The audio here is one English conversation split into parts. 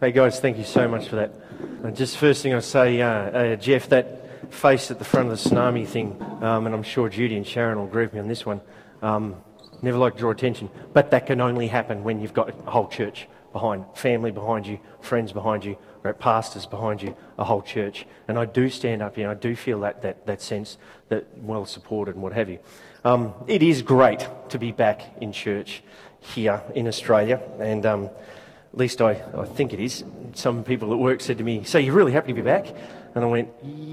Hey guys, thank you so much for that. Just first thing I say, Jeff, that face at the front of the tsunami thing, and I'm sure Judy and Sharon will agree with me on this one, never like to draw attention, but that can only happen when you've got a whole church behind, family behind you, friends behind you, or pastors behind you, a whole church. And I do stand up here, and I do feel that sense that well supported and what have you. It is great to be back in church here in Australia, and at least I think it is. Some people at work said to me, "So you're really happy to be back?" And I went,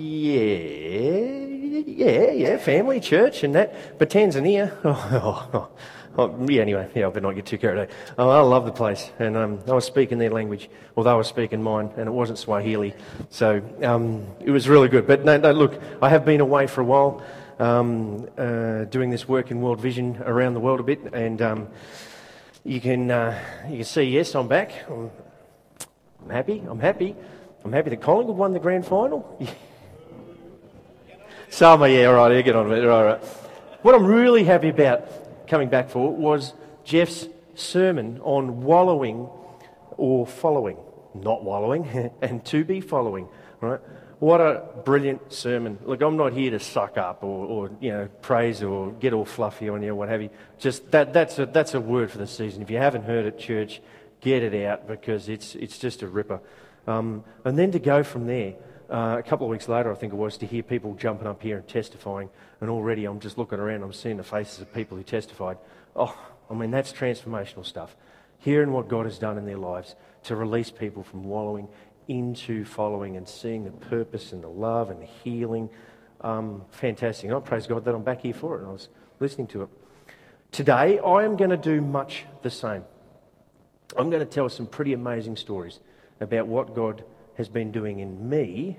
yeah, family, church and that. But Tanzania, anyway, I better not get too carried away. I love the place, and I was speaking their language, or they were speaking mine, and it wasn't Swahili. So it was really good. But no, look, I have been away for a while, doing this work in World Vision around the world a bit, and you can see, yes, I'm back. I'm happy. I'm happy that Collingwood won the grand final. Sama, yeah, all right, get on with it. All right. What I'm really happy about coming back for was Jeff's sermon on wallowing or following. Not wallowing, and to be following. Right? What a brilliant sermon. Look, I'm not here to suck up or praise or get all fluffy on you or what have you. Just that's a word for the season. If you haven't heard it, church, get it out, because it's just a ripper. And then to go from there, a couple of weeks later, I think it was, to hear people jumping up here and testifying, and already I'm just looking around, I'm seeing the faces of people who testified. Oh, I mean, that's transformational stuff. Hearing what God has done in their lives to release people from wallowing into following and seeing the purpose and the love and the healing. Fantastic. And I praise God that I'm back here for it, and I was listening to it. Today, I am going to do much the same. I'm going to tell some pretty amazing stories about what God has been doing in me,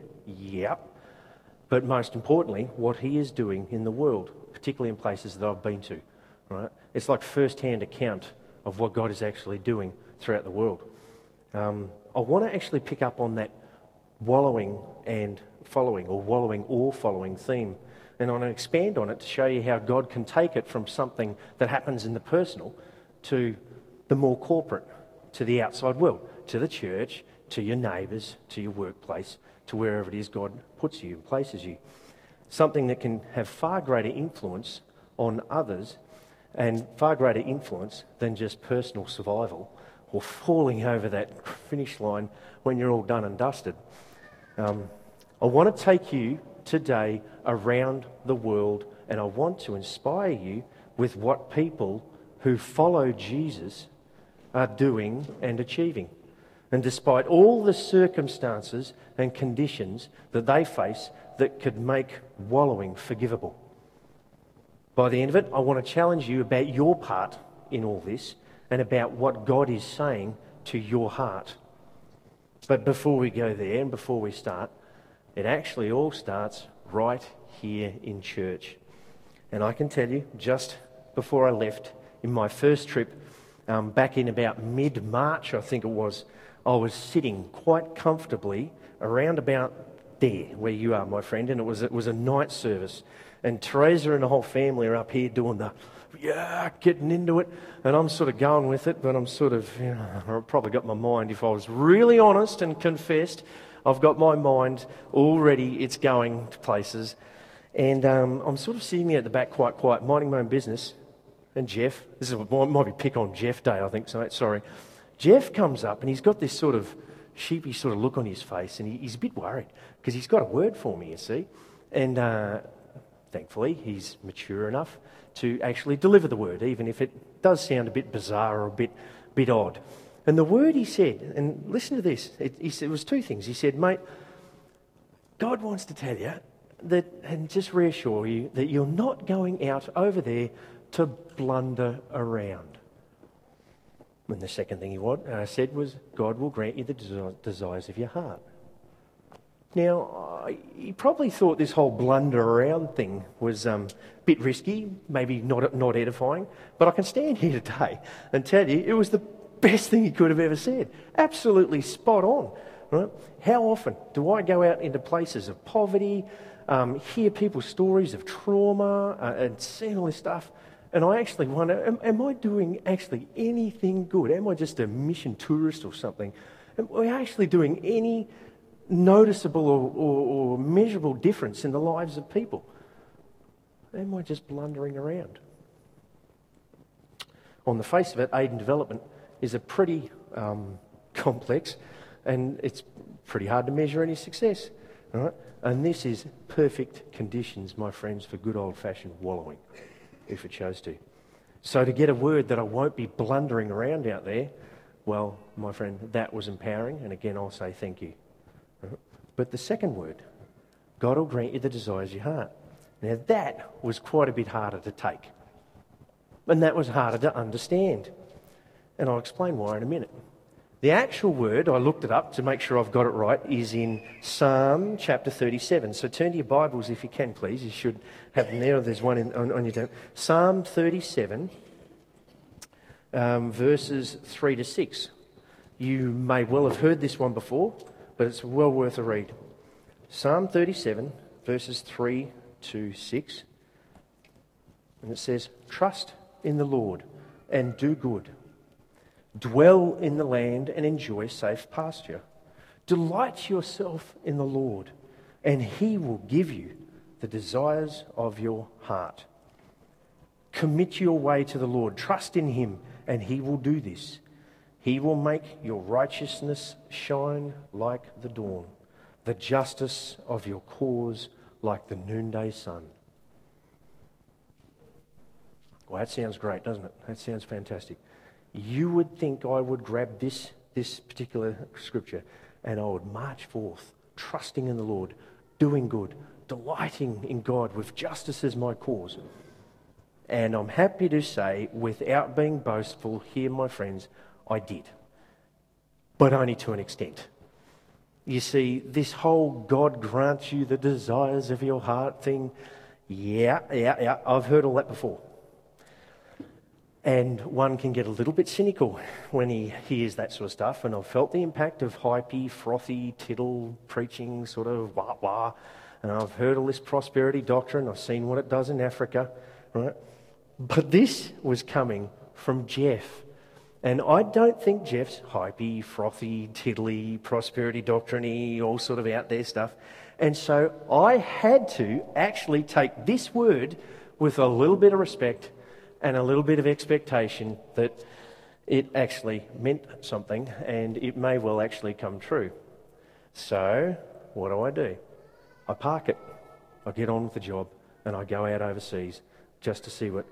but most importantly, what He is doing in the world, particularly in places that I've been to. Right? It's like first-hand account of what God is actually doing throughout the world. I want to actually pick up on that wallowing and following, or wallowing or following theme, and I want to expand on it to show you how God can take it from something that happens in the personal to the more corporate, to the outside world, to the church, to your neighbours, to your workplace, to wherever it is God puts you and places you. Something that can have far greater influence on others, and far greater influence than just personal survival or falling over that finish line when you're all done and dusted. I want to take you today around the world, and I want to inspire you with what people who follow Jesus are doing and achieving. And despite all the circumstances and conditions that they face that could make wallowing forgivable. By the end of it, I want to challenge you about your part in all this and about what God is saying to your heart. But before we go there and before we start, it actually all starts right here in church. And I can tell you, just before I left, in my first trip, back in about mid-March, I think it was, I was sitting quite comfortably around about there, where you are, my friend, and it was a night service. And Teresa and the whole family are up here doing getting into it, and I'm sort of going with it, but I'm sort of, I've probably got my mind, if I was really honest and confessed, I've got my mind already, it's going to places, and I'm sort of sitting there at the back quite quiet, minding my own business, and Jeff, might be pick on Jeff day, I think, so sorry, Jeff comes up, and he's got this sort of sheepy sort of look on his face, and he's a bit worried, because he's got a word for me, you see, and thankfully, he's mature enough to actually deliver the word, even if it does sound a bit bizarre or a bit odd. And the word he said, and listen to this, it was two things. He said, mate, God wants to tell you that, and just reassure you, that you're not going out over there to blunder around. And the second thing he said was, God will grant you the desires of your heart. Now, he probably thought this whole blunder around thing was a bit risky, maybe not edifying, but I can stand here today and tell you it was the best thing he could have ever said. Absolutely spot on. Right? How often do I go out into places of poverty, hear people's stories of trauma, and see all this stuff, and I actually wonder, am I doing actually anything good? Am I just a mission tourist or something? Are we actually doing any noticeable or measurable difference in the lives of people? Am I just blundering around? On the face of it, aid and development is a pretty complex, and it's pretty hard to measure any success. All right? And this is perfect conditions, my friends, for good old-fashioned wallowing, if it chose to. So to get a word that I won't be blundering around out there, well, my friend, that was empowering, and again, I'll say thank you. All right? But the second word, God will grant you the desires of your heart. Now that was quite a bit harder to take. And that was harder to understand. And I'll explain why in a minute. The actual word, I looked it up to make sure I've got it right, is in Psalm chapter 37. So turn to your Bibles if you can, please. You should have them there. There's one on your down. Psalm 37, verses 3 to 6. You may well have heard this one before, but it's well worth a read. Psalm 37, verses 3 to 6. And it says, "Trust in the Lord and do good. Dwell in the land and enjoy safe pasture. Delight yourself in the Lord, and he will give you the desires of your heart. Commit your way to the Lord. Trust in him, and he will do this. He will make your righteousness shine like the dawn, the justice of your cause like the noonday sun." Well, that sounds great, doesn't it? That sounds fantastic. You would think I would grab this particular scripture and I would march forth, trusting in the Lord, doing good, delighting in God with justice as my cause. And I'm happy to say, without being boastful here, my friends, I did. But only to an extent. You see, this whole God grants you the desires of your heart thing, yeah, I've heard all that before. And one can get a little bit cynical when he hears that sort of stuff. And I've felt the impact of hypey, frothy, tittle preaching, sort of wah-wah. And I've heard all this prosperity doctrine. I've seen what it does in Africa, right? But this was coming from Jeff. And I don't think Jeff's hypey, frothy, tiddly, prosperity doctrine-y, all sort of out there stuff. And so I had to actually take this word with a little bit of respect and a little bit of expectation that it actually meant something and it may well actually come true. So what do? I park it. I get on with the job and I go out overseas just to see what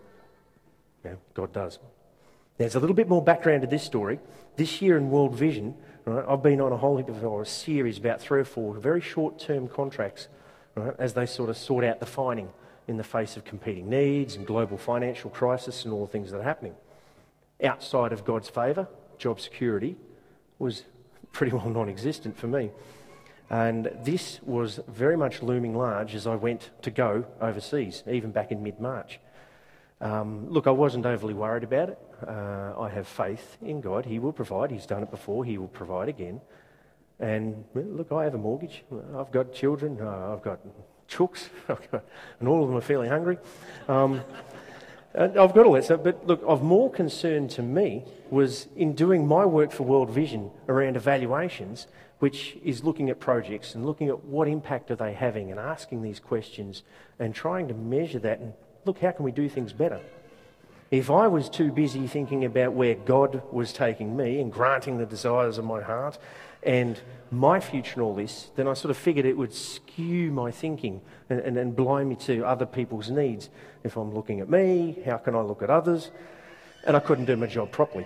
God does. There's a little bit more background to this story. This year in World Vision, right, I've been on a whole heap of a series, about 3 or 4 very short-term contracts, right, as they sort of sort out the finding in the face of competing needs and global financial crisis and all the things that are happening. Outside of God's favour, job security was pretty well non-existent for me. And this was very much looming large as I went to go overseas, even back in mid-March. Look, I wasn't overly worried about it. I have faith in God. He will provide. He's done it before. He will provide again. And look, I have a mortgage. I've got children. I've got chooks, and all of them are fairly hungry. And I've got all that stuff, but look, of more concern to me was in doing my work for World Vision around evaluations, which is looking at projects and looking at what impact are they having and asking these questions and trying to measure that and look, how can we do things better? If I was too busy thinking about where God was taking me and granting the desires of my heart and my future and all this, then I sort of figured it would skew my thinking and blind me to other people's needs. If I'm looking at me, how can I look at others? And I couldn't do my job properly.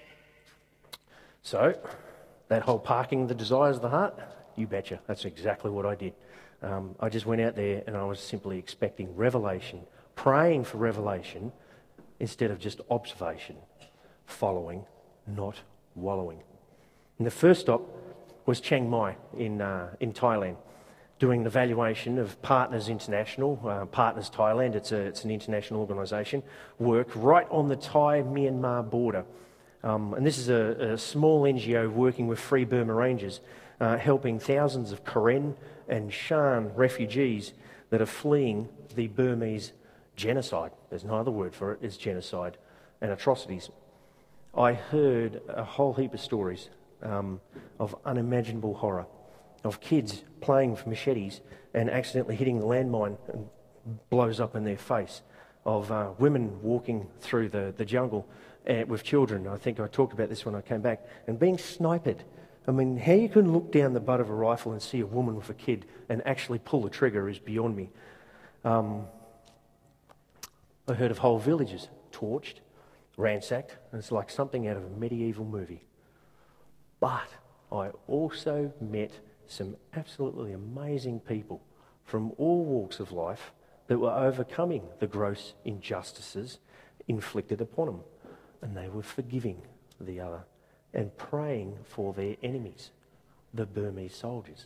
So, that whole parking the desires of the heart, you betcha, that's exactly what I did. I just went out there and I was simply expecting revelation, praying for revelation instead of just observation, following, not wallowing. And the first stop was Chiang Mai in Thailand, doing the valuation of Partners International, Partners Thailand, it's an international organisation, work right on the Thai-Myanmar border. And this is a small NGO working with Free Burma Rangers, helping thousands of Karen and Shan refugees that are fleeing the Burmese genocide. There's no other word for it, it's genocide and atrocities. I heard a whole heap of stories of unimaginable horror, of kids playing with machetes and accidentally hitting the landmine and blows up in their face, of women walking through the jungle with children. I think I talked about this when I came back, and being sniped. I mean, how you can look down the butt of a rifle and see a woman with a kid and actually pull the trigger is beyond me. I heard of whole villages torched, ransacked, and it's like something out of a medieval movie. But I also met some absolutely amazing people from all walks of life that were overcoming the gross injustices inflicted upon them. And they were forgiving the other and praying for their enemies, the Burmese soldiers.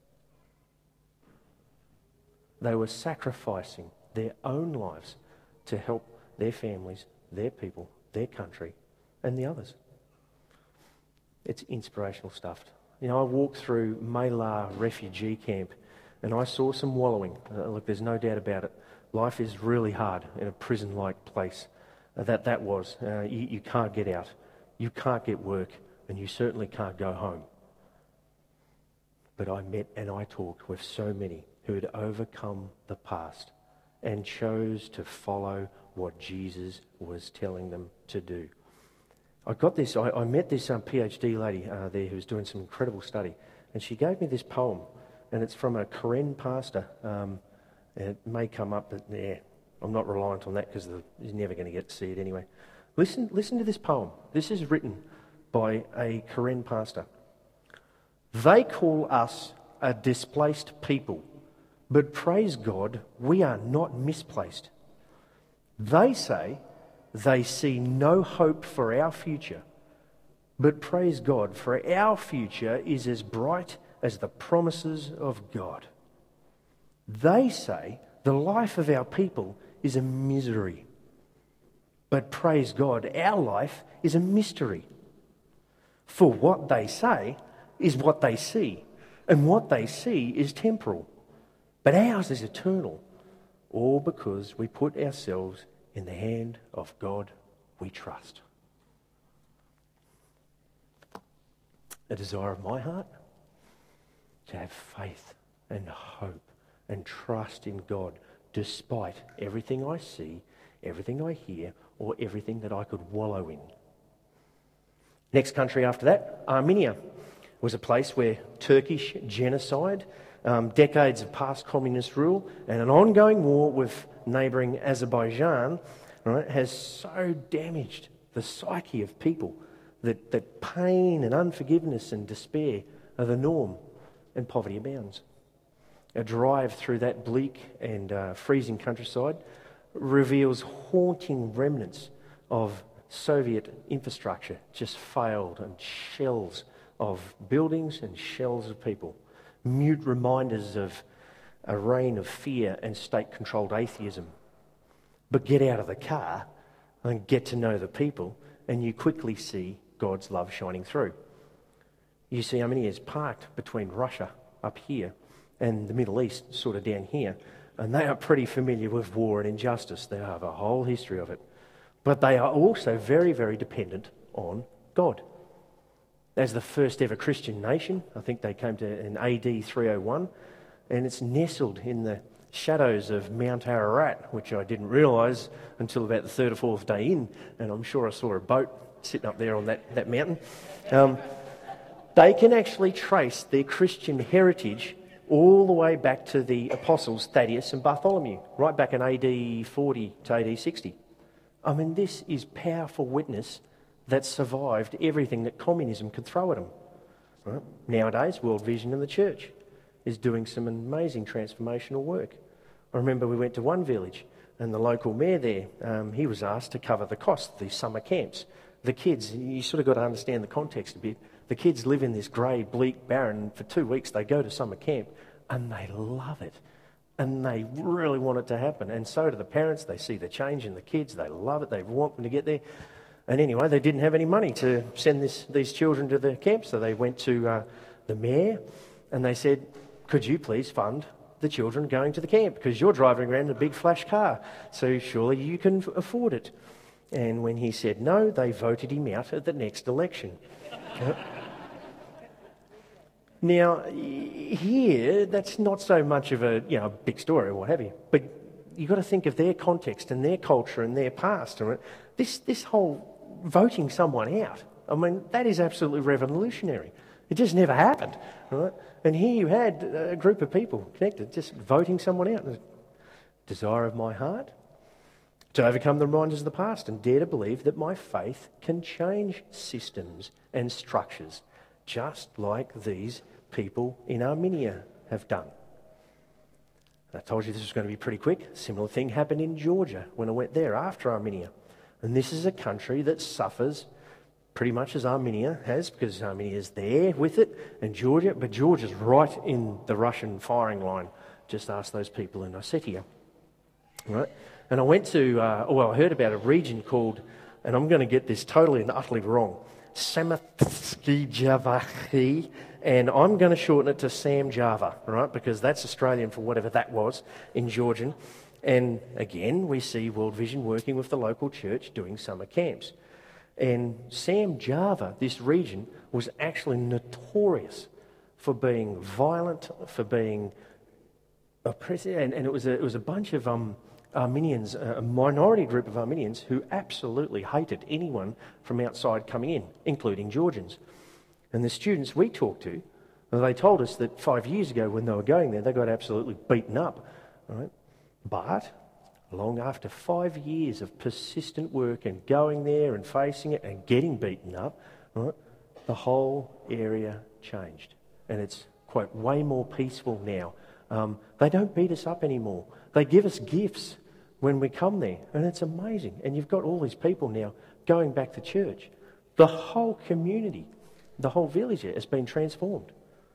They were sacrificing their own lives to help their families, their people, their country, and the others. It's inspirational stuff. You know, I walked through Mayla refugee camp and I saw some wallowing. Look, there's no doubt about it. Life is really hard in a prison-like place. That was. You can't get out. You can't get work, and you certainly can't go home. But I met and I talked with so many who had overcome the past and chose to follow what Jesus was telling them to do. I met this PhD lady there who was doing some incredible study, and she gave me this poem, and it's from a Karen pastor. It may come up, but yeah, I'm not reliant on that because you're never going to get to see it anyway. Listen to this poem. This is written by a Karen pastor. They call us a displaced people, but praise God, we are not misplaced. They say they see no hope for our future, but praise God, for our future is as bright as the promises of God. They say the life of our people is a misery, but praise God, our life is a mystery. For what they say is what they see, and what they see is temporal, but ours is eternal, all because we put ourselves in the hand of God we trust. A desire of my heart to have faith and hope and trust in God despite everything I see, everything I hear, or everything that I could wallow in. Next country after that, Armenia, was a place where Turkish genocide, decades of past communist rule, and an ongoing war with neighbouring Azerbaijan, right, has so damaged the psyche of people that pain and unforgiveness and despair are the norm, and poverty abounds. A drive through that bleak and freezing countryside reveals haunting remnants of Soviet infrastructure, just failed, and shells of buildings and shells of people. Mute reminders of a reign of fear and state-controlled atheism. But get out of the car and get to know the people, and you quickly see God's love shining through. You see, Armenia is parked between Russia up here and the Middle East sort of down here, and they are pretty familiar with war and injustice. They have a whole history of it. But they are also very, very dependent on God. As the first ever Christian nation, I think they came to in AD 301, and it's nestled in the shadows of Mount Ararat, which I didn't realise until about the third or fourth day in, and I'm sure I saw a boat sitting up there on that mountain. They can actually trace their Christian heritage all the way back to the apostles Thaddeus and Bartholomew, right back in AD 40 to AD 60. I mean, this is powerful witness that survived everything that communism could throw at them. Right? Nowadays, World Vision and the church is doing some amazing transformational work. I remember we went to one village, and the local mayor there, he was asked to cover the cost of these summer camps. The kids, you sort of got to understand the context a bit. The kids live in this grey, bleak, barren, and for 2 weeks they go to summer camp, and they love it. And they really want it to happen. And so do the parents. They see the change in the kids. They love it. They want them to get there. And anyway, they didn't have any money to send these children to the camp, so they went to the mayor, and they said, could you please fund the children going to the camp? Because you're driving around in a big flash car, so surely you can afford it. And when he said no, they voted him out at the next election. Now, here, that's not so much of a big story or what have you, but you've got to think of their context and their culture and their past. Right? This whole voting someone out, I mean, that is absolutely revolutionary. It just never happened. Right? And here you had a group of people connected, just voting someone out. Desire of my heart, to overcome the reminders of the past and dare to believe that my faith can change systems and structures, just like these people in Armenia have done. And I told you this was going to be pretty quick. A similar thing happened in Georgia when I went there after Armenia. And this is a country that suffers pretty much as Armenia has, because Armenia is there with it, and Georgia, but Georgia's right in the Russian firing line. Just ask those people in Ossetia. Right? And I went to, I heard about a region called, and I'm going to get this totally and utterly wrong, Samothrace Javahi, and I'm going to shorten it to Sam Java, right? Because that's Australian for whatever that was in Georgian. And again, we see World Vision working with the local church doing summer camps. And Sam Java, this region, was actually notorious for being violent, for being oppressive, and it was a bunch of Armenians, a minority group of Armenians who absolutely hated anyone from outside coming in, including Georgians. And the students we talked to, they told us that 5 years ago when they were going there, they got absolutely beaten up. Right? But long after 5 years of persistent work and going there and facing it and getting beaten up, right, the whole area changed. And it's, quote, way more peaceful now. They don't beat us up anymore. They give us gifts when we come there, and it's amazing. And you've got all these people now going back to church. The whole community, the whole village has been transformed.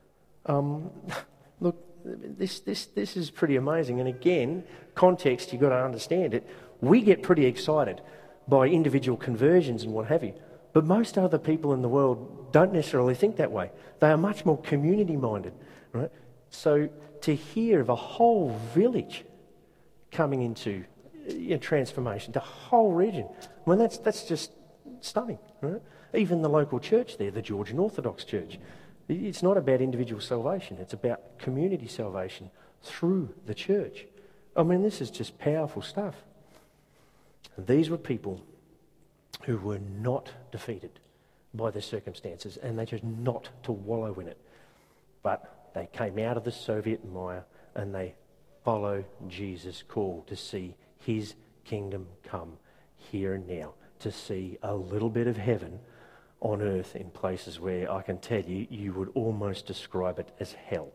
Look, this is pretty amazing. And again, context, you've got to understand it. We get pretty excited by individual conversions and what have you. But most other people in the world don't necessarily think that way. They are much more community-minded, right? So to hear of a whole village coming into transformation, the whole region, well, that's just stunning, right? Even the local church there, the Georgian Orthodox Church, it's not about individual salvation, it's about community salvation through the church. I mean, this is just powerful stuff. And these were people who were not defeated by their circumstances, and they chose not to wallow in it. But they came out of the Soviet mire and they follow Jesus' call to see his kingdom come here and now, to see a little bit of heaven on earth in places where I can tell you, you would almost describe it as hell.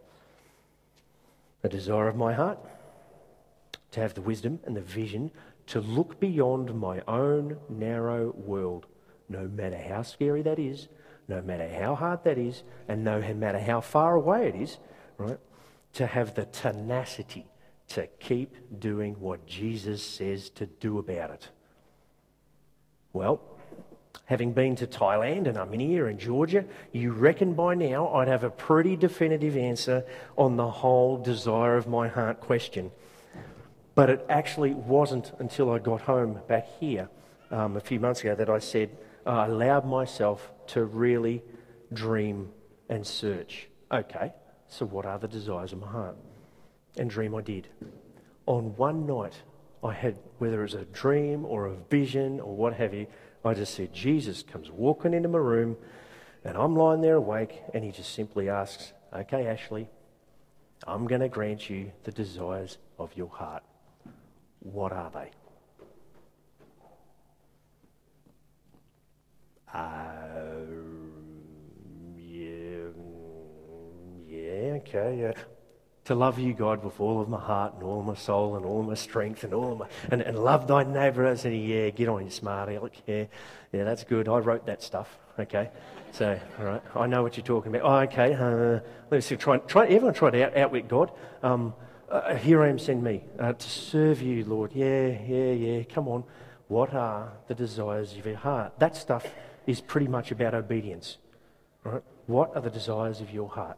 A desire of my heart to have the wisdom and the vision to look beyond my own narrow world, no matter how scary that is, no matter how hard that is, and no matter how far away it is, right? To have the tenacity to keep doing what Jesus says to do about it. Well, having been to Thailand and Armenia and Georgia, you reckon by now I'd have a pretty definitive answer on the whole desire of my heart question. But it actually wasn't until I got home back here a few months ago that I said, I allowed myself to really dream and search. Okay, so what are the desires of my heart? And dream I did. On one night, I had, whether it was a dream or a vision or what have you, I just said, Jesus comes walking into my room and I'm lying there awake and he just simply asks, okay, Ashley, I'm going to grant you the desires of your heart. What are they? Okay. To love you, God, with all of my heart and all of my soul and all of my strength and all of my and love thy neighbour. I said, yeah, get on, you smart aleck. Yeah, that's good. I wrote that stuff. Okay, so all right, I know what you're talking about. Oh, okay. Let's see. Try. Everyone try to outwit God. Here I am, send me to serve you, Lord. Yeah. Come on. What are the desires of your heart? That stuff is pretty much about obedience. Right? What are the desires of your heart?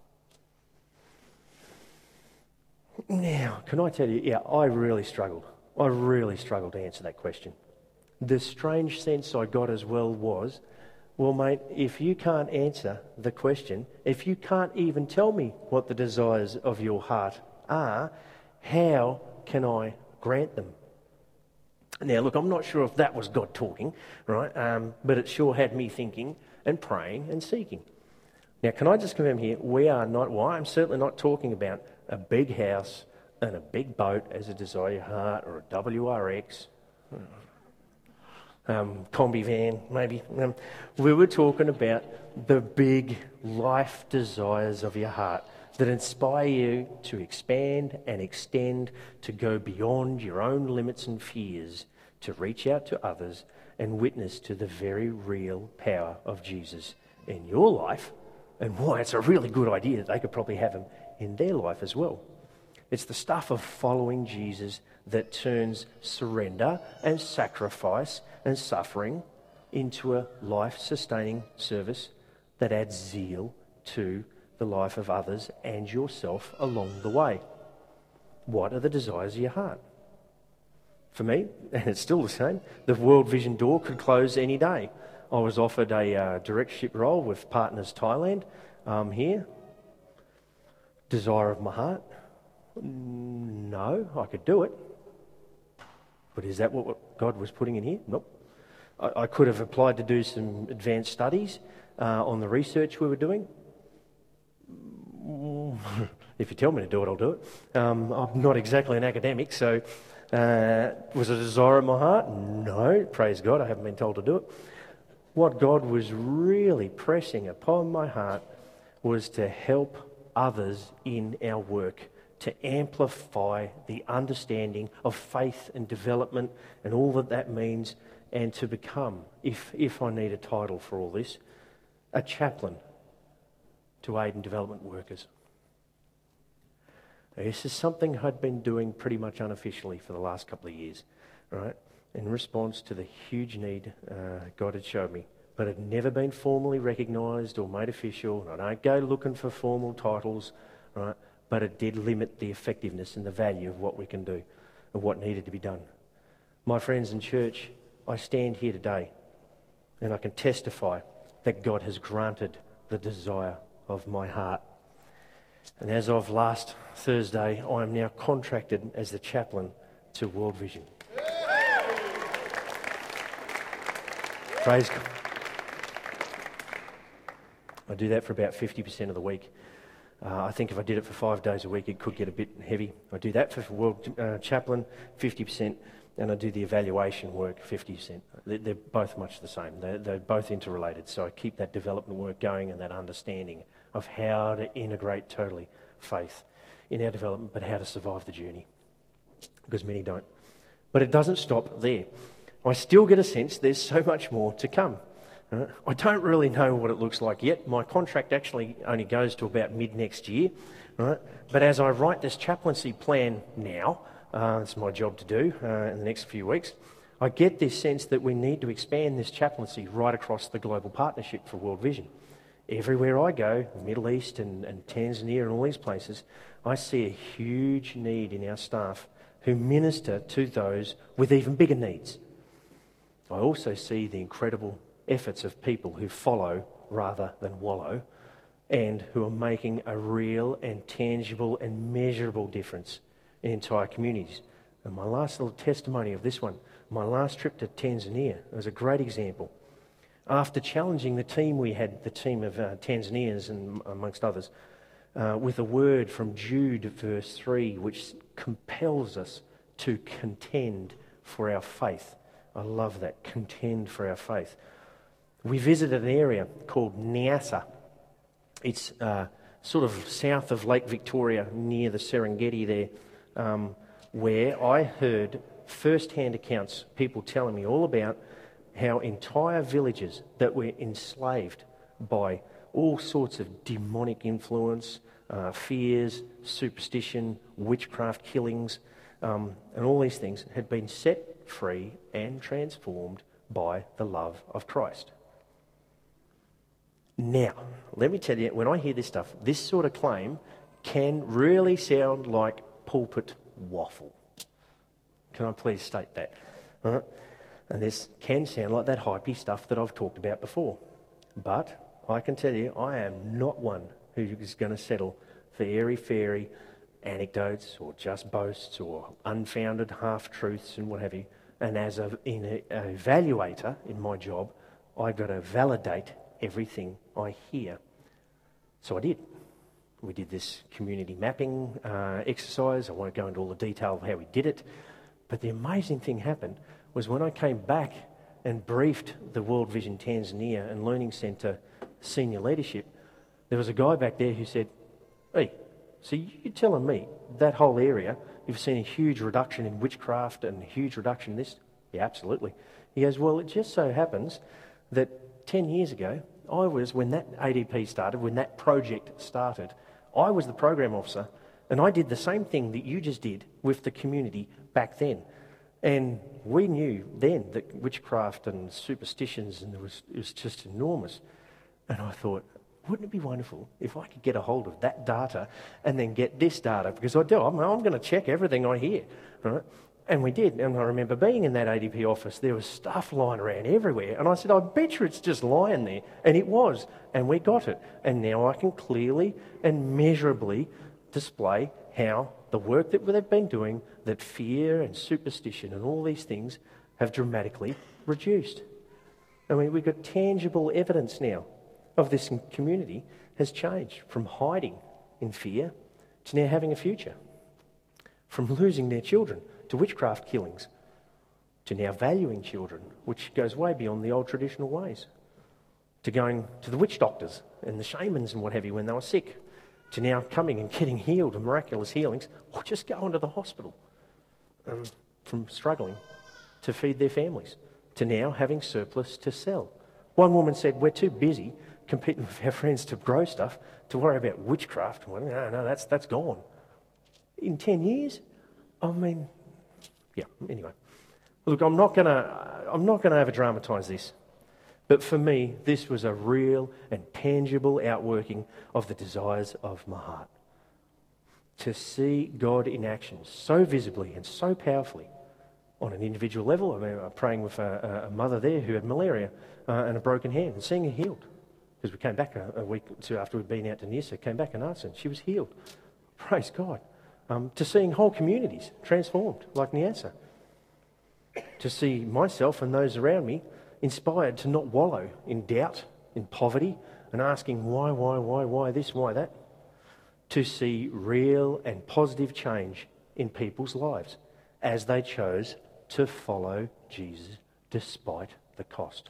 Now, can I tell you, I really struggled. I really struggled to answer that question. The strange sense I got as well was Well, mate, if you can't answer the question, if you can't even tell me what the desires of your heart are, how can I grant them? Now, look, I'm not sure if that was God talking, right? But it sure had me thinking and praying and seeking. Now, can I just confirm here, I'm certainly not talking about a big house and a big boat as a desire of your heart, or a WRX, combi van, maybe. We were talking about the big life desires of your heart that inspire you to expand and extend, to go beyond your own limits and fears, to reach out to others and witness to the very real power of Jesus in your life, and why it's a really good idea that they could probably have him in their life as well. It's the stuff of following Jesus that turns surrender and sacrifice and suffering into a life-sustaining service that adds zeal to the life of others and yourself along the way. What are the desires of your heart? For me, and it's still the same, the World Vision door could close any day. I was offered a directorship role with Partners Thailand here. Desire of my heart? No, I could do it. But is that what God was putting in here? Nope. I could have applied to do some advanced studies on the research we were doing. If you tell me to do it, I'll do it. I'm not exactly an academic, so was it a desire of my heart? No, praise God, I haven't been told to do it. What God was really pressing upon my heart was to help others in our work, to amplify the understanding of faith and development and all that that means, and to become, if I need a title for all this, a chaplain to aid and development workers. This is something I'd been doing pretty much unofficially for the last couple of years, right? In response to the huge need God had showed me, but had never been formally recognised or made official. I don't go looking for formal titles, right? But it did limit the effectiveness and the value of what we can do and what needed to be done. My friends in church, I stand here today and I can testify that God has granted the desire of my heart. And as of last Thursday, I am now contracted as the chaplain to World Vision. Praise God. I do that for about 50% of the week. I think if I did it for 5 days a week, it could get a bit heavy. I do that for World Chaplain, 50%, and I do the evaluation work, 50%. They're both much the same. They're both interrelated, so I keep that development work going and that understanding of how to integrate totally faith in our development, but how to survive the journey, because many don't. But it doesn't stop there. I still get a sense there's so much more to come. I don't really know what it looks like yet. My contract actually only goes to about mid-next year. Right? But as I write this chaplaincy plan now, it's my job to do in the next few weeks, I get this sense that we need to expand this chaplaincy right across the global partnership for World Vision. Everywhere I go, the Middle East and Tanzania and all these places, I see a huge need in our staff who minister to those with even bigger needs. I also see the incredible efforts of people who follow rather than wallow, and who are making a real and tangible and measurable difference in entire communities. And my last little testimony of this one, my last trip to Tanzania, was a great example. After challenging the team we had, the team of Tanzanians and amongst others, with a word from Jude verse 3, which compels us to contend for our faith. I love that, contend for our faith. We visited an area called Nyasa. It's sort of south of Lake Victoria, near the Serengeti there, where I heard first-hand accounts, people telling me all about how entire villages that were enslaved by all sorts of demonic influence, fears, superstition, witchcraft killings, and all these things had been set free and transformed by the love of Christ. Now, let me tell you, when I hear this stuff, this sort of claim can really sound like pulpit waffle. Can I please state that? And this can sound like that hypey stuff that I've talked about before. But I can tell you, I am not one who is going to settle for airy-fairy anecdotes or just boasts or unfounded half-truths and what have you. And as an evaluator in my job, I've got to validate everything I hear. So I did. We did this community mapping exercise. I won't go into all the detail of how we did it. But the amazing thing happened was when I came back and briefed the World Vision Tanzania and Learning Centre senior leadership, there was a guy back there who said, "Hey, so you're telling me that whole area, you've seen a huge reduction in witchcraft and a huge reduction in this?" "Yeah, absolutely." He goes, "Well, it just so happens that 10 years ago, when that ADP started, when that project started, I was the program officer, and I did the same thing that you just did with the community back then. And we knew then that witchcraft and superstitions, and it was just enormous." And I thought, wouldn't it be wonderful if I could get a hold of that data and then get this data? Because I'm going to check everything I hear, right? And we did. And I remember being in that ADP office, there was stuff lying around everywhere. And I said, "I bet you it's just lying there." And it was. And we got it. And now I can clearly and measurably display how the work that they've been doing, that fear and superstition and all these things have dramatically reduced. I mean, we've got tangible evidence now of this community has changed from hiding in fear to now having a future, from losing their children to witchcraft killings, to now valuing children, which goes way beyond the old traditional ways, to going to the witch doctors and the shamans and what have you when they were sick, to now coming and getting healed and miraculous healings, or just going to the hospital from struggling to feed their families, to now having surplus to sell. One woman said, "We're too busy competing with our friends to grow stuff to worry about witchcraft." Well, no, that's gone. In 10 years? I mean, yeah, anyway. Look, I'm not going to over-dramatise this. But for me, this was a real and tangible outworking of the desires of my heart. To see God in action so visibly and so powerfully on an individual level. I mean, I'm praying with a mother there who had malaria and a broken hand and seeing her healed. Because we came back a week or two after we'd been out to Nyasa, came back and asked her, and she was healed. Praise God. To seeing whole communities transformed, like Nyasa. To see myself and those around me inspired to not wallow in doubt, in poverty, and asking why this, why that. To see real and positive change in people's lives as they chose to follow Jesus despite the cost.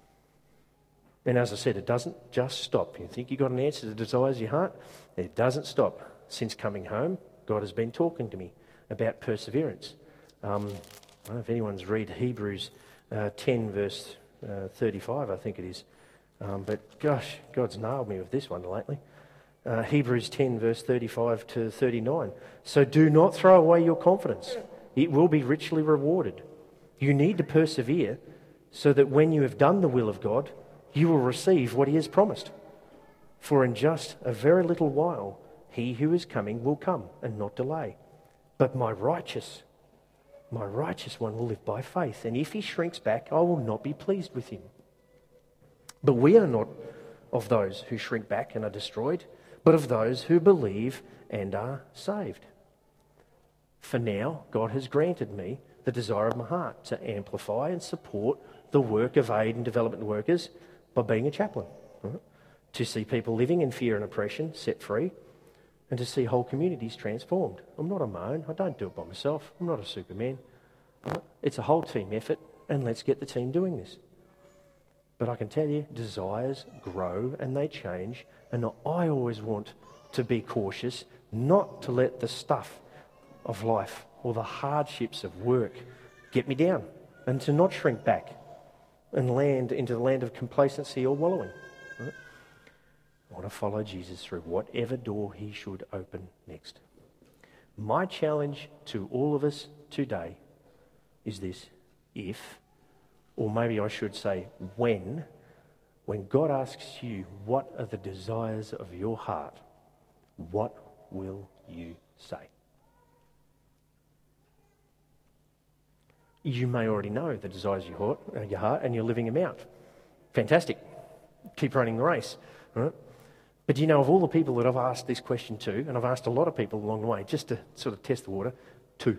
And as I said, it doesn't just stop. You think you've got an answer to the desires of your heart? It doesn't stop. Since coming home, God has been talking to me about perseverance. I don't know if anyone's read Hebrews 10 verse 35, I think it is. But gosh, God's nailed me with this one lately. Hebrews 10 verse 35 to 39. "So do not throw away your confidence. It will be richly rewarded. You need to persevere so that when you have done the will of God, you will receive what he has promised. For in just a very little while, he who is coming will come and not delay. But my righteous one will live by faith, and if he shrinks back, I will not be pleased with him. But we are not of those who shrink back and are destroyed, but of those who believe and are saved. For now, God has granted me the desire of my heart to amplify and support the work of aid and development workers by being a chaplain, right? To see people living in fear and oppression set free, and to see whole communities transformed. I'm not on my own. I don't do it by myself. I'm not a Superman. Right? It's a whole team effort, and let's get the team doing this. But I can tell you, desires grow and they change, and I always want to be cautious not to let the stuff of life or the hardships of work get me down, and to not shrink back and land into the land of complacency or wallowing. Right? I want to follow Jesus through whatever door he should open next. My challenge to all of us today is this: if, or maybe I should say when God asks you what are the desires of your heart, what will you say? You may already know the desires of your heart and you're living them out. Fantastic. keep running the race, right? But you know, of all the people that I've asked this question to, and I've asked a lot of people along the way, just to sort of test the water, two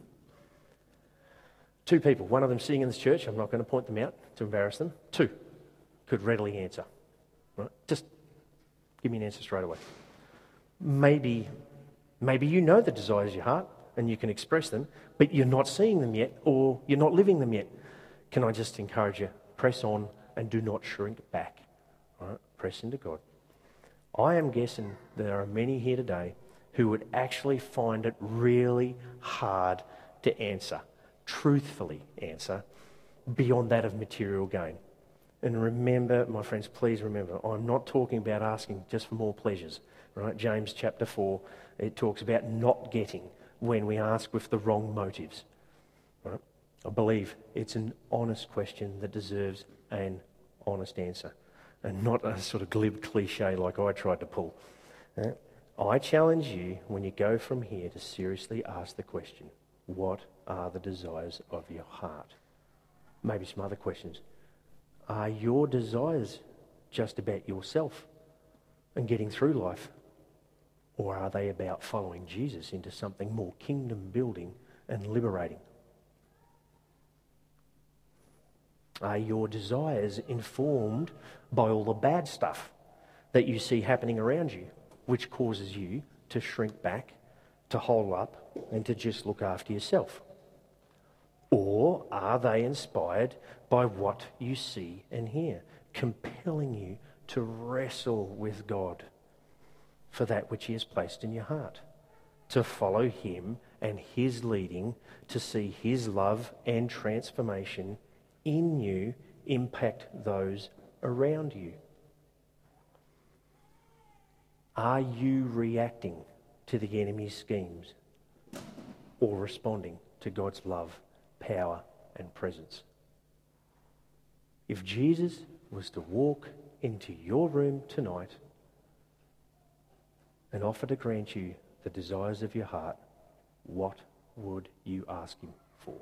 people, one of them sitting in this church, I'm not going to point them out to embarrass them, two could readily answer, right? Just give me an answer straight away. Maybe you know the desires of your heart and you can express them, but you're not seeing them yet or you're not living them yet. Can I just encourage you, press on and do not shrink back. Right? Press into God. I am guessing there are many here today who would actually find it really hard to answer, truthfully answer, beyond that of material gain. And remember, my friends, please remember, I'm not talking about asking just for more pleasures. Right? James chapter 4, it talks about not getting when we ask with the wrong motives. Right? I believe it's an honest question that deserves an honest answer and not a sort of glib cliche like I tried to pull. Right? I challenge you when you go from here to seriously ask the question, what are the desires of your heart? Maybe some other questions. Are your desires just about yourself and getting through life? Or are they about following Jesus into something more kingdom building and liberating? Are your desires informed by all the bad stuff that you see happening around you, which causes you to shrink back, to hole up, and to just look after yourself? Or are they inspired by what you see and hear, compelling you to wrestle with God for that which He has placed in your heart, to follow Him and His leading, to see His love and transformation in you impact those around you? Are you reacting to the enemy's schemes or responding to God's love, power and presence? If Jesus was to walk into your room tonight and offer to grant you the desires of your heart, what would you ask Him for?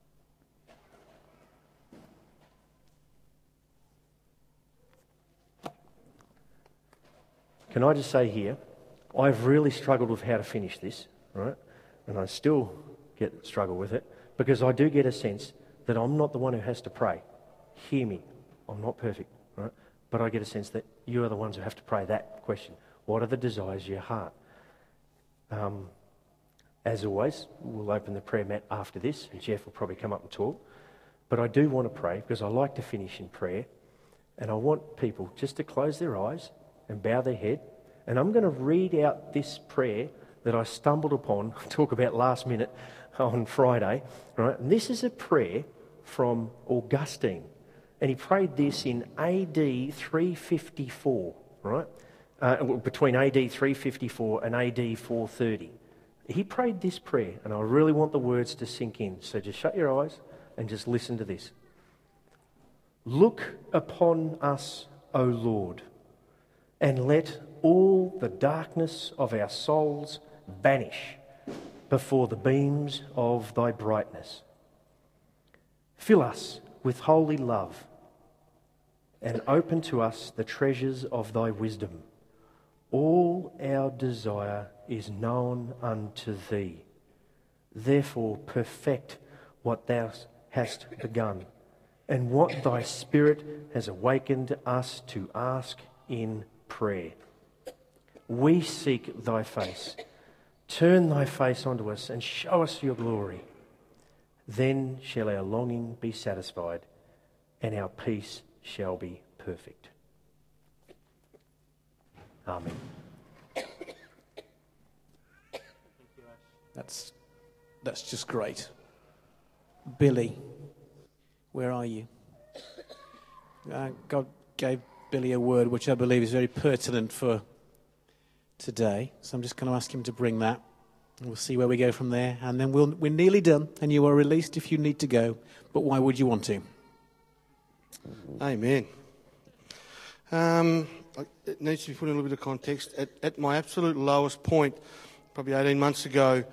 Can I just say here, I've really struggled with how to finish this, right? And I still struggle with it because I do get a sense that I'm not the one who has to pray. Hear me, I'm not perfect, right? But I get a sense that you are the ones who have to pray that question. What are the desires of your heart? As always, we'll open the prayer mat after this, and Jeff will probably come up and talk. But I do want to pray because I like to finish in prayer, and I want people just to close their eyes and bow their head. And I'm going to read out this prayer that I stumbled upon, talk about last minute on Friday. Right? And this is a prayer from Augustine. And he prayed this in AD 354, right? Between AD 354 and AD 430. He prayed this prayer, and I really want the words to sink in. So just shut your eyes and just listen to this. Look upon us, O Lord, and let all the darkness of our souls vanish before the beams of thy brightness. Fill us with holy love and open to us the treasures of thy wisdom. All our desire is known unto thee. Therefore perfect what thou hast begun, and what thy Spirit has awakened us to ask in prayer. We seek thy face. Turn thy face unto us and show us your glory. Then shall our longing be satisfied, and our peace shall be perfect. Amen. That's just great. Billy, where are you? God gave Billy a word which I believe is very pertinent for today. So I'm just going to ask him to bring that. And we'll see where we go from there. And then we're nearly done, and you are released if you need to go. But why would you want to? Amen. It needs to be put in a little bit of context. At my absolute lowest point, probably 18 months ago,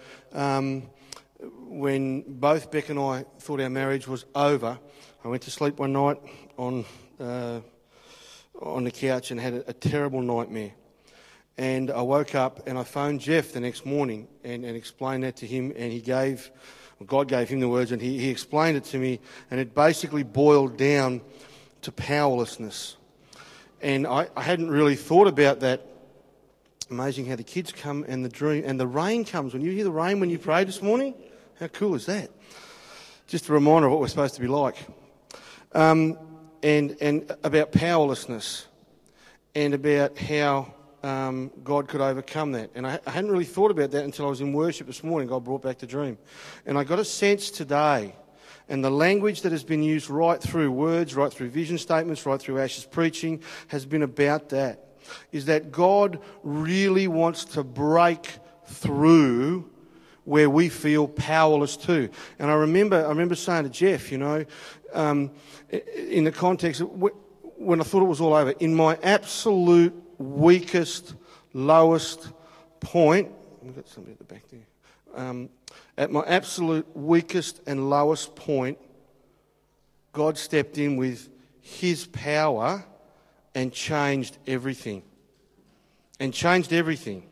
when both Beck and I thought our marriage was over, I went to sleep one night on on the couch and had a terrible nightmare. And I woke up and I phoned Jeff the next morning and explained that to him, and God gave him the words, and he explained it to me, and it basically boiled down to powerlessness. And I hadn't really thought about that. Amazing how the kids come and the dream and the rain comes. When you hear the rain when you pray this morning, how cool is that? Just a reminder of what we're supposed to be like. And about powerlessness and about how God could overcome that. And I hadn't really thought about that until I was in worship this morning. God brought back the dream. And I got a sense today, and the language that has been used right through words, right through vision statements, right through Ash's preaching, has been about that. Is that God really wants to break through where we feel powerless too. And I remember saying to Jeff, in the context, when I thought it was all over, in my absolute weakest, lowest point, we've got somebody at the back there, at my absolute weakest and lowest point, God stepped in with His power and changed everything. And changed everything.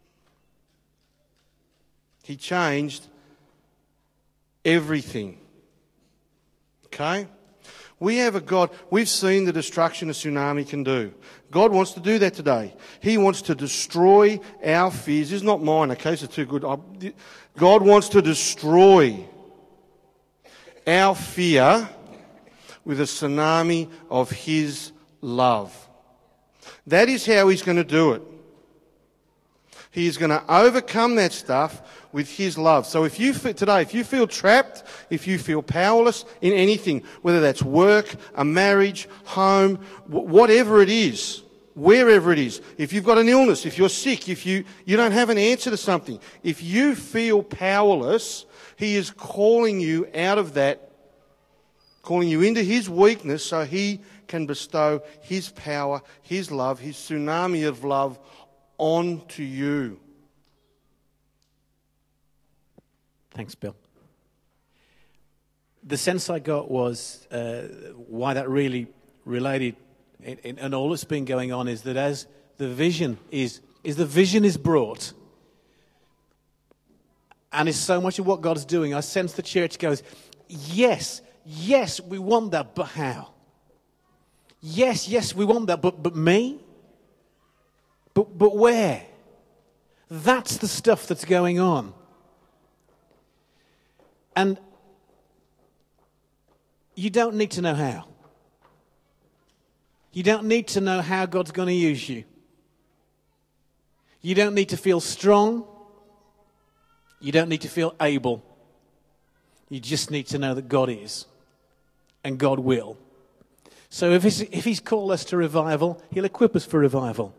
He changed everything. Okay? We have a God. We've seen the destruction a tsunami can do. God wants to do that today. He wants to destroy our fears. This is not mine, okay? So too good. God wants to destroy our fear with a tsunami of His love. That is how He's going to do it. He is going to overcome that stuff with His love. So if you feel trapped, if you feel powerless in anything, whether that's work, a marriage, home, whatever it is, wherever it is, if you've got an illness, if you're sick, if you don't have an answer to something, if you feel powerless, He is calling you out of that, calling you into His weakness so He can bestow His power, His love, His tsunami of love onto you. Thanks, Bill. The sense I got was why that really related, and all that's been going on is that as the vision is brought, and is so much of what God's doing, I sense the church goes, yes, we want that, but how? Yes, we want that, but me? But where? That's the stuff that's going on. And you don't need to know how. You don't need to know how God's going to use you. You don't need to feel strong. You don't need to feel able. You just need to know that God is. And God will. So if He's called us to revival, He'll equip us for revival.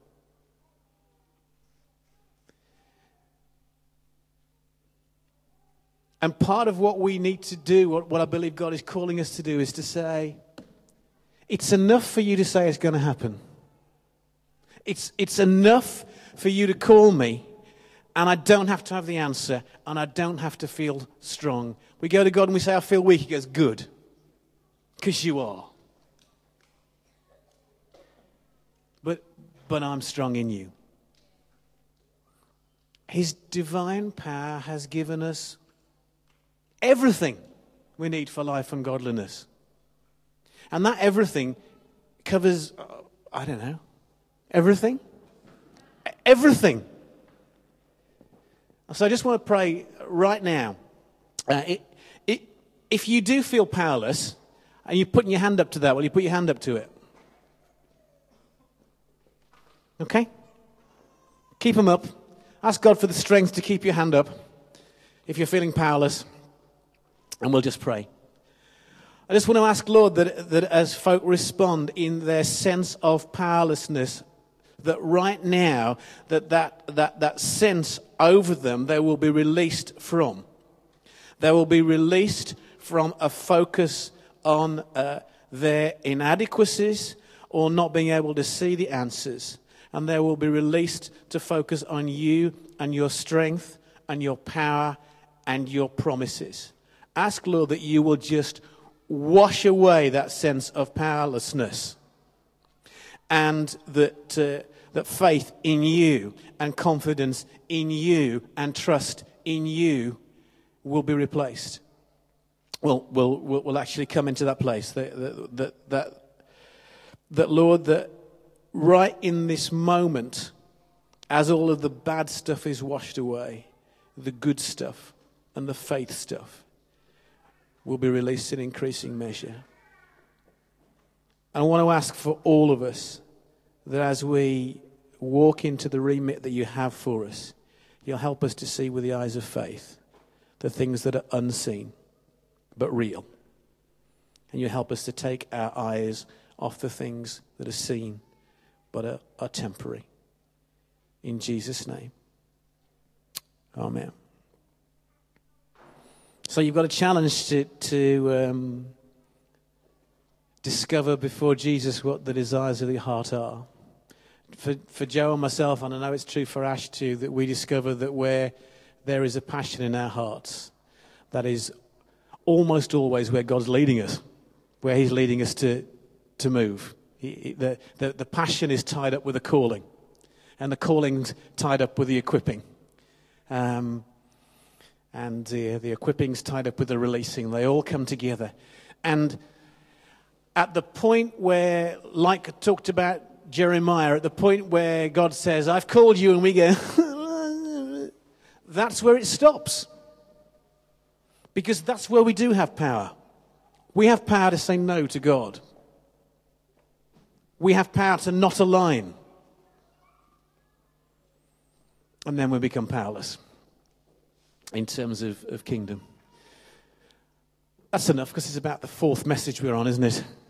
And part of what we need to do, what I believe God is calling us to do, is to say, it's enough for you to say it's going to happen. It's enough for you to call me, and I don't have to have the answer, and I don't have to feel strong. We go to God and we say, I feel weak. He goes, good, because you are. But I'm strong in you. His divine power has given us everything we need for life and godliness. And that everything covers, everything. Everything. So I just want to pray right now. If you do feel powerless, and you're putting your hand up to that, will you put your hand up to it? Okay? Keep them up. Ask God for the strength to keep your hand up if you're feeling powerless. And we'll just pray. I just want to ask, Lord, that as folk respond in their sense of powerlessness, that right now, that sense over them, they will be released from. They will be released from a focus on their inadequacies or not being able to see the answers. And they will be released to focus on you and your strength and your power and your promises. Ask, Lord, that you will just wash away that sense of powerlessness. and that faith in you and confidence in you and trust in you will be replaced. We'll actually come into that place. That Lord, that right in this moment, as all of the bad stuff is washed away, the good stuff and the faith stuff will be released in increasing measure. I want to ask for all of us that as we walk into the remit that you have for us, you'll help us to see with the eyes of faith the things that are unseen but real. And you help us to take our eyes off the things that are seen but are temporary. In Jesus' name. Amen. So you've got a challenge to discover before Jesus what the desires of your heart are. For Joe and myself, and I know it's true for Ash too, that we discover that where there is a passion in our hearts, that is almost always where God's leading us, where he's leading us to move. The passion is tied up with the calling, and the calling's tied up with the equipping. And the equipping's tied up with the releasing. They all come together. And at the point where, like I talked about Jeremiah, at the point where God says, I've called you, and we go, that's where it stops. Because that's where we do have power. We have power to say no to God. We have power to not align. And then we become powerless in terms of kingdom. That's enough, because it's about the fourth message we're on, isn't it?